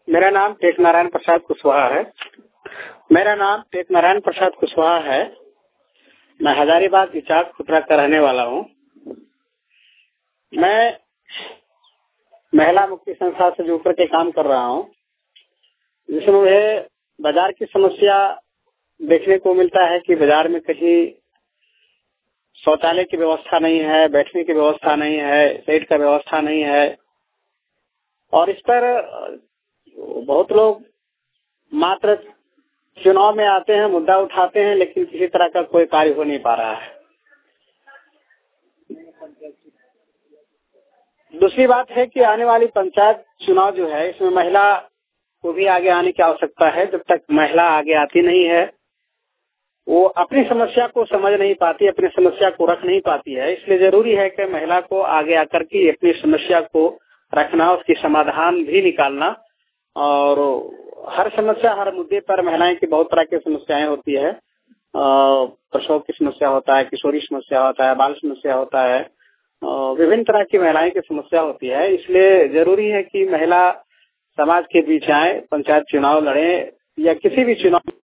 मेरा नाम टेक नारायण प्रसाद कुशवाहा है। मैं हजारीबाग इचाक खुटरा का रहने वाला हूँ। मैं महिला मुक्ति संस्था से जुड़कर के काम कर रहा हूँ, जिसमें मुझे बाजार की समस्या देखने को मिलता है कि बाजार में कहीं शौचालय की व्यवस्था नहीं है, बैठने की व्यवस्था नहीं है, शेड का व्यवस्था नहीं है और इस पर बहुत लोग मात्र चुनाव में आते हैं, मुद्दा उठाते हैं, लेकिन किसी तरह का कोई कार्य हो नहीं पा रहा है। दूसरी बात है कि आने वाली पंचायत चुनाव जो है, इसमें महिला को भी आगे आने की आवश्यकता है। जब तक महिला आगे आती नहीं है, वो अपनी समस्या को समझ नहीं पाती, अपनी समस्या को रख नहीं पाती है। इसलिए जरूरी है कि महिला को आगे आकर के अपनी समस्या को रखना, उसकी समाधान भी निकालना। और हर समस्या, हर मुद्दे पर महिलाएं की बहुत तरह की समस्याएं होती है। प्रसव की समस्या होता है, किशोरी समस्या होता है, बाल समस्या होता है, विभिन्न तरह की महिलाएं की समस्या होती है। इसलिए जरूरी है कि महिला समाज के बीच आए, पंचायत चुनाव लड़े या किसी भी चुनाव